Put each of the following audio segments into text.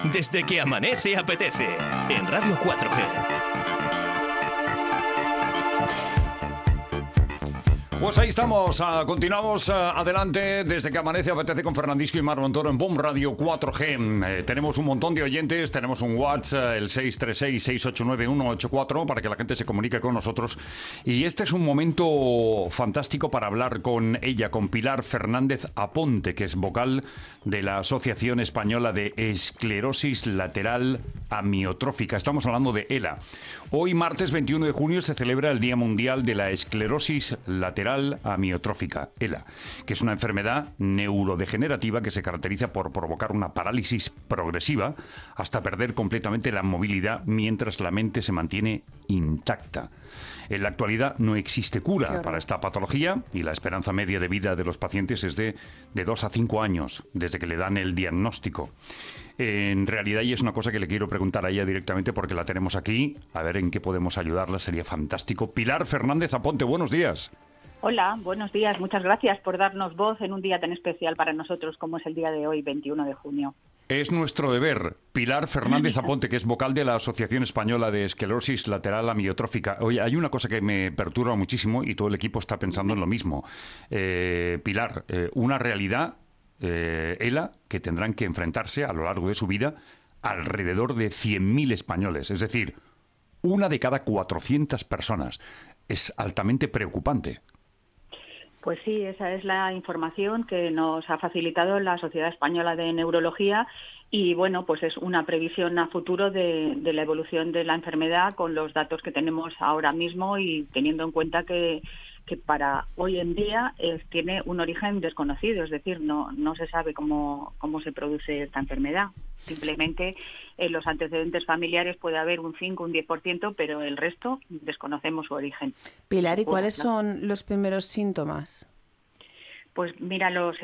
Desde que amanece apetece. En Radio 4G. Pues ahí estamos, continuamos adelante desde que amanece apetece con Fernandisco y Mar Montoro en BOM Radio 4G. Tenemos un montón de oyentes, tenemos un WhatsApp, el 636-689-184, para que la gente se comunique con nosotros. Y este es un momento fantástico para hablar con ella, con Pilar Fernández Aponte, que es vocal de la Asociación Española de Esclerosis Lateral Amiotrófica. Estamos hablando de ELA. Hoy, martes 21 de junio, se celebra el Día Mundial de la Esclerosis Lateral Amiotrófica, ELA, que es una enfermedad neurodegenerativa que se caracteriza por provocar una parálisis progresiva hasta perder completamente la movilidad mientras la mente se mantiene intacta. En la actualidad no existe cura para esta patología y la esperanza media de vida de los pacientes es de 2 a 5 años desde que le dan el diagnóstico. En realidad, y es una cosa que le quiero preguntar a ella directamente porque la tenemos aquí, a ver en qué podemos ayudarla, sería fantástico. Pilar Fernández Aponte, buenos días. Hola, buenos días. Muchas gracias por darnos voz en un día tan especial para nosotros como es el día de hoy, 21 de junio. Es nuestro deber. Pilar Fernández Aponte, que es vocal de la Asociación Española de Esclerosis Lateral Amiotrófica. Oye, hay una cosa que me perturba muchísimo y todo el equipo está pensando en lo mismo. Pilar, una realidad, ELA, que tendrán que enfrentarse a lo largo de su vida alrededor de 100.000 españoles. Es decir, una de cada 400 personas. Es altamente preocupante. Pues sí, esa es la información que nos ha facilitado la Sociedad Española de Neurología y, bueno, pues es una previsión a futuro de la evolución de la enfermedad con los datos que tenemos ahora mismo y teniendo en cuenta que para hoy en día tiene un origen desconocido, es decir, no se sabe cómo se produce esta enfermedad. Simplemente en los antecedentes familiares puede haber un 5, un 10%, pero el resto desconocemos su origen. Pilar, ¿y cuáles son los primeros síntomas? Pues mira, los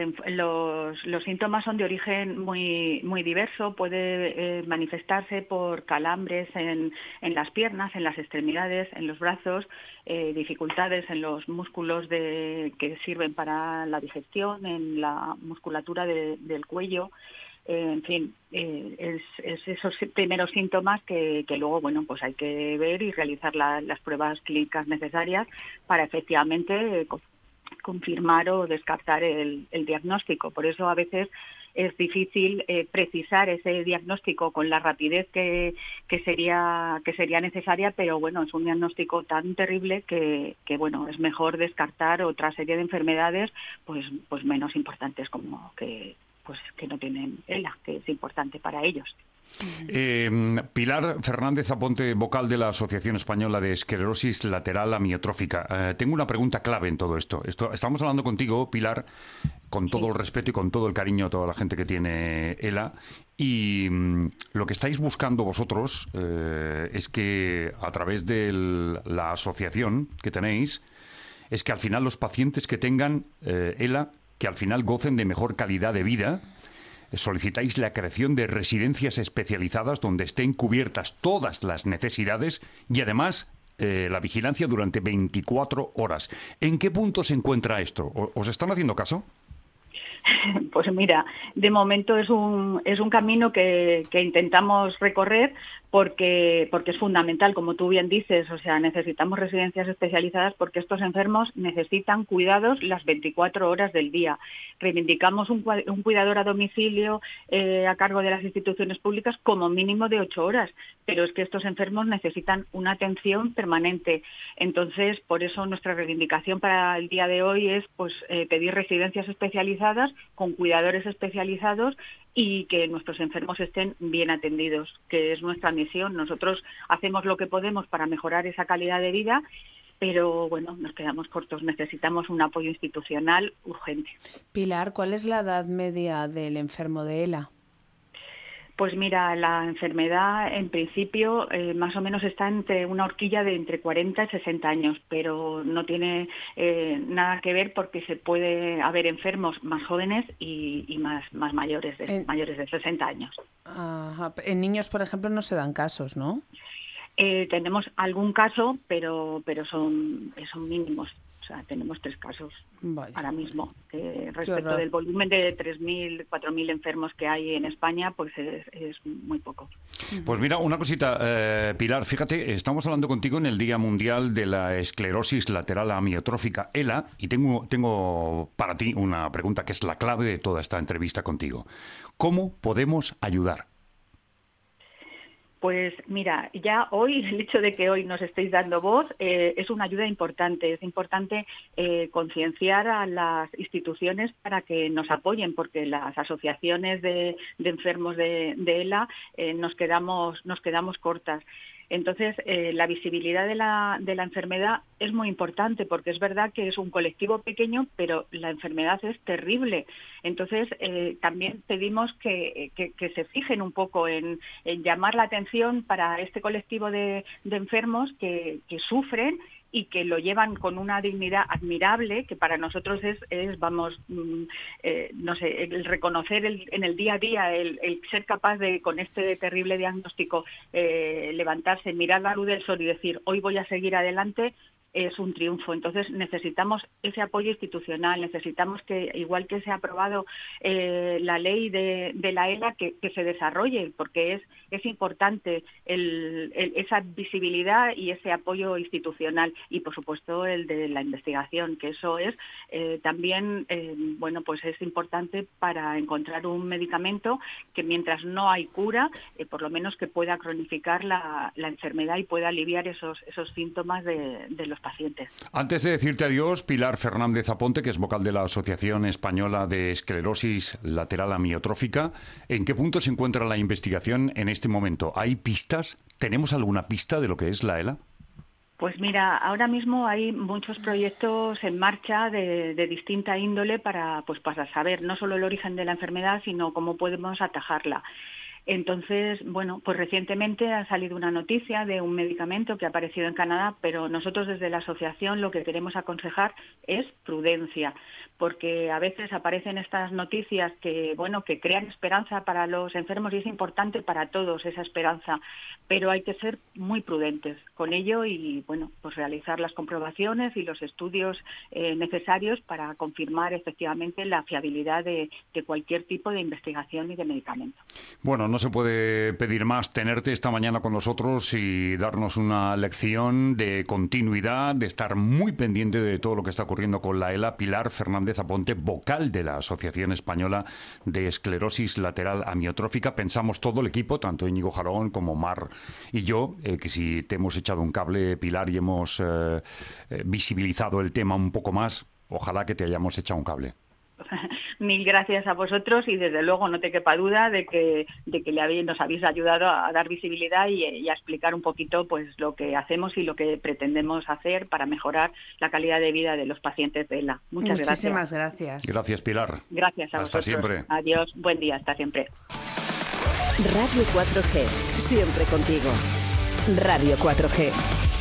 síntomas son de origen muy diverso. Puede manifestarse por calambres en las piernas, en las extremidades, en los brazos, dificultades en los músculos que sirven para la digestión, en la musculatura del cuello. En fin, es esos primeros síntomas que luego, bueno, pues hay que ver y realizar las pruebas clínicas necesarias para efectivamente confirmar o descartar el diagnóstico. Por eso a veces es difícil precisar ese diagnóstico con la rapidez que sería necesaria, pero bueno, es un diagnóstico tan terrible que bueno, es mejor descartar otra serie de enfermedades pues menos importantes como que no tienen ELA, que es importante para ellos. Pilar Fernández Aponte, vocal de la Asociación Española de Esclerosis Lateral Amiotrófica. Tengo una pregunta clave en todo esto. Estamos hablando contigo, Pilar, con todo el respeto y con todo el cariño a toda la gente que tiene ELA. Y lo que estáis buscando vosotros es que a través de la asociación que tenéis, es que al final los pacientes que tengan ELA, que al final gocen de mejor calidad de vida. Solicitáis la creación de residencias especializadas donde estén cubiertas todas las necesidades y además la vigilancia durante 24 horas. ¿En qué punto se encuentra esto? ¿Os están haciendo caso? Pues mira, de momento es un camino que intentamos recorrer porque es fundamental, como tú bien dices, o sea, necesitamos residencias especializadas porque estos enfermos necesitan cuidados las 24 horas del día. Reivindicamos un cuidador a domicilio a cargo de las instituciones públicas como mínimo de 8 horas, pero es que estos enfermos necesitan una atención permanente. Entonces, por eso nuestra reivindicación para el día de hoy es pedir residencias especializadas con cuidadores especializados y que nuestros enfermos estén bien atendidos, que es nuestra misión. Nosotros hacemos lo que podemos para mejorar esa calidad de vida, pero bueno, nos quedamos cortos. Necesitamos un apoyo institucional urgente. Pilar, ¿cuál es la edad media del enfermo de ELA? Pues mira, la enfermedad en principio más o menos está entre una horquilla de entre 40 y 60 años, pero no tiene nada que ver porque se puede haber enfermos más jóvenes y más mayores de 60 años. Ajá. En niños, por ejemplo, no se dan casos, ¿no? Tenemos algún caso, pero son mínimos. O sea, tenemos 3 casos Vaya. ahora mismo. Respecto del volumen de 3.000, 4.000 enfermos que hay en España, pues es muy poco. Pues mira, una cosita, Pilar, fíjate, estamos hablando contigo en el Día Mundial de la Esclerosis Lateral Amiotrófica, ELA, y tengo para ti una pregunta que es la clave de toda esta entrevista contigo. ¿Cómo podemos ayudar? Pues mira, ya hoy, el hecho de que hoy nos estéis dando voz es una ayuda importante. Es importante concienciar a las instituciones para que nos apoyen, porque las asociaciones de enfermos de ELA nos quedamos cortas. Entonces, la visibilidad de la enfermedad es muy importante, porque es verdad que es un colectivo pequeño, pero la enfermedad es terrible. Entonces, también pedimos que se fijen un poco en llamar la atención para este colectivo de enfermos que sufren y que lo llevan con una dignidad admirable, que para nosotros es no sé, el reconocer en el día a día, el ser capaz de, con este terrible diagnóstico, levantarse, mirar la luz del sol y decir, hoy voy a seguir adelante, es un triunfo. Entonces necesitamos ese apoyo institucional, necesitamos que, igual que se ha aprobado la ley de la ELA, que se desarrolle, porque es importante esa visibilidad y ese apoyo institucional, y por supuesto el de la investigación, que eso es también bueno, pues es importante para encontrar un medicamento que, mientras no hay cura, por lo menos que pueda cronificar la enfermedad y pueda aliviar esos síntomas de los pacientes. Antes de decirte adiós, Pilar Fernández Aponte, que es vocal de la Asociación Española de Esclerosis Lateral Amiotrófica, ¿en qué punto se encuentra la investigación en este momento? ¿Hay pistas? ¿Tenemos alguna pista de lo que es la ELA? Pues mira, ahora mismo hay muchos proyectos en marcha de distinta índole para saber no solo el origen de la enfermedad, sino cómo podemos atajarla. Entonces, bueno, pues recientemente ha salido una noticia de un medicamento que ha aparecido en Canadá, pero nosotros desde la asociación lo que queremos aconsejar es prudencia, porque a veces aparecen estas noticias que, bueno, que crean esperanza para los enfermos, y es importante para todos esa esperanza, pero hay que ser muy prudentes con ello y, bueno, pues realizar las comprobaciones y los estudios necesarios para confirmar efectivamente la fiabilidad de cualquier tipo de investigación y de medicamento. Bueno, no se puede pedir más, tenerte esta mañana con nosotros y darnos una lección de continuidad, de estar muy pendiente de todo lo que está ocurriendo con la ELA. Pilar Fernández Aponte, vocal de la Asociación Española de Esclerosis Lateral Amiotrófica. Pensamos todo el equipo, tanto Íñigo Jarón como Mar y yo, que si te hemos echado un cable, Pilar, y hemos visibilizado el tema un poco más, ojalá que te hayamos echado un cable. Mil gracias a vosotros, y desde luego no te quepa duda de que nos habéis ayudado a dar visibilidad y a explicar un poquito pues lo que hacemos y lo que pretendemos hacer para mejorar la calidad de vida de los pacientes de ELA. Muchísimas gracias. Gracias, Pilar. Gracias a hasta vosotros. Siempre. Adiós, buen día, hasta siempre. Radio 4G, siempre contigo. Radio 4G.